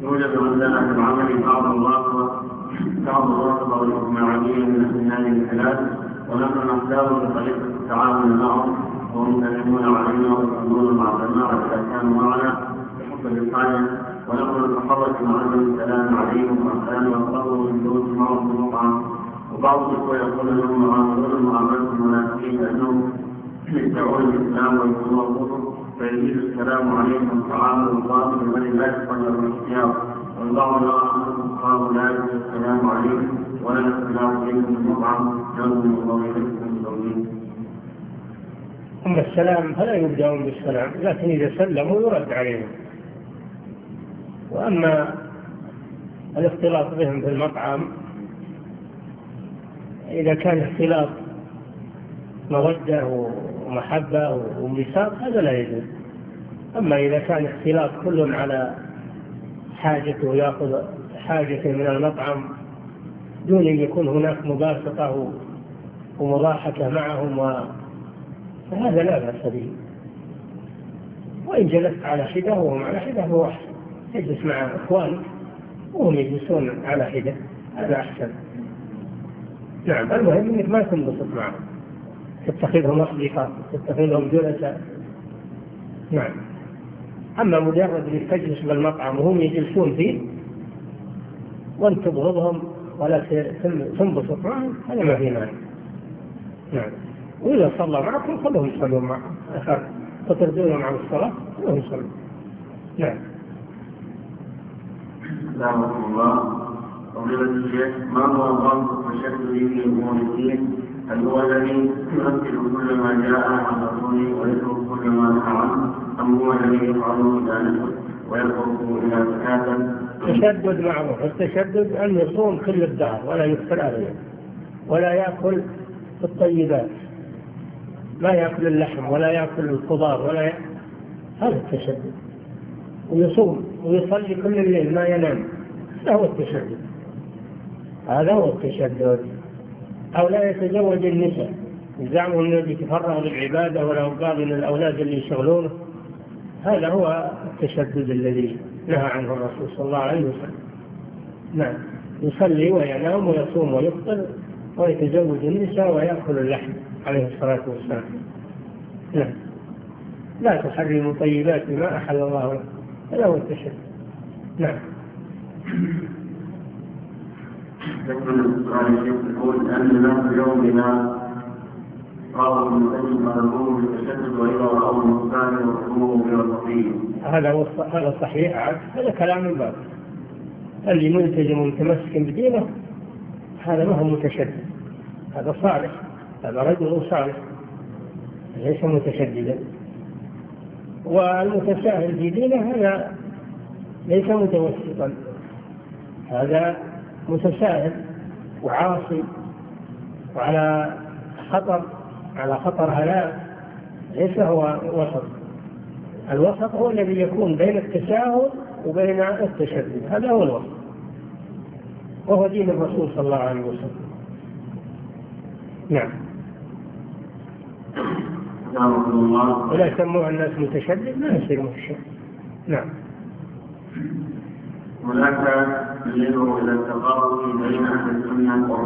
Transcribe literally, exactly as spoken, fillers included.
يوجد عندنا في العمل بعض الرافضة بعض الرافضة والإجماعيين من هذه الثلاث، ونحن نحتاج لطريقة التعامل معهم وهم يسلمون علينا ويصلون مع الجماعة إذا كانوا معنا بحسب الحاجة، ونحن نتحرك معهم السلام عليكم وأحيانا نصلوا من دون معهم في المطعم. وبعض الإخوة يقول لهم معاملون معاملة المنافقين لأنهم يدعون الإسلام ويقولون الكفر، فيجيز السلام عليكم تعامل الباطل الذي لا يقبل الاختيار، والبعض يرى أنهم قالوا لا يجوز السلام عليكم ولا السلام عليكم في المطعم يوم الله يحبكم التوحيد. أما السلام فلا يبدأون بالسلام، لكن إذا سلموا يرد عليهم. وأما الاختلاط بهم في المطعم إذا كان اختلاط مودة ومحبة وميثاق هذا لا يجوز. أما إذا كان اختلاط كل على حاجته يأخذ حاجته من المطعم دون أن يكون هناك مباسطة ومضاحكة معهم و... فهذا لا بأس به. وإن جلست على حدة وهم على حدة هو أحسن، تجلس مع إخوانك وهم يجلسون على حدة، هذا أحسن. نعم، المهم أنك ما تنبسط معهم، تتخذهم أصدقاء، تتخذهم جلساء. نعم. أما مجرد أنك تجلس بالمطعم وهم يجلسون فيه وأنت تبغضهم ولا تنبسط معهم هذا ما في مانع. نعم. وإذا صلى معكم خلهم يصلوا معكم، تطردونهم عن الصلاة خلهم يصلوا. نعم. سلام الله. فضيلة الشيخ، ما هو ضابط التشدد في أمور الدين؟ هل هو الذي يمثل كل ما جاء عن رسوله ويترك كل ما نهى عنه، أم هو الذي يفعله إذا نسب ويتركه إلى زكاة؟ التشدد معروف، التشدد أن يصوم كل الدهر ولا يفطر أبدا، ولا يأكل الطيبات، لا يأكل اللحم ولا يأكل الخضار ولا ي... هذا التشدد. ويصوم ويصلي كل الليل ما ينام، هذا هو التشدد. هذا هو التشدد. أو لا يتزوج النساء، يزعموا أنه يتفرغ للعبادة ولا قال من الأولاد اللي يشغلونه، هذا هو التشدد الذي نهى عنه الرسول صلى الله عليه وسلم. نعم، يصلي وينام ويصوم ويفطر ويتزوج النساء ويأكل اللحم عليه الصلاة والسلام. نعم. لا تحرموا طيبات ما أحل الله، هذا هو التشدد. نعم. يقول السؤال الشيخ يقول أن الناس يومنا رأوا من أجل مرغوب بالتشدد وإذا رأوا المختار والحكومة بالوسطية. هذا هو هذا صحيح، هذا كلام الباب. اللي ملتزم ومتمسك بدينه هذا ما هو متشدد، هذا صالح، هذا رجل صالح ليس متشددا. والمتساهل في دينه هذا ليس متوسطا، هذا متساهل وعاصي وعلى خطر على خطر هلاك، ليس هو وسط. الوسط هو الذي يكون بين التساهل وبين التشدد، هذا هو الوسط، وهو دين الرسول صلى الله عليه وسلم. نعم. ولا يسموه الناس متشدد، ما يصير متشدد. نعم. هناك يدعو إلى التقارب بين أهل السنة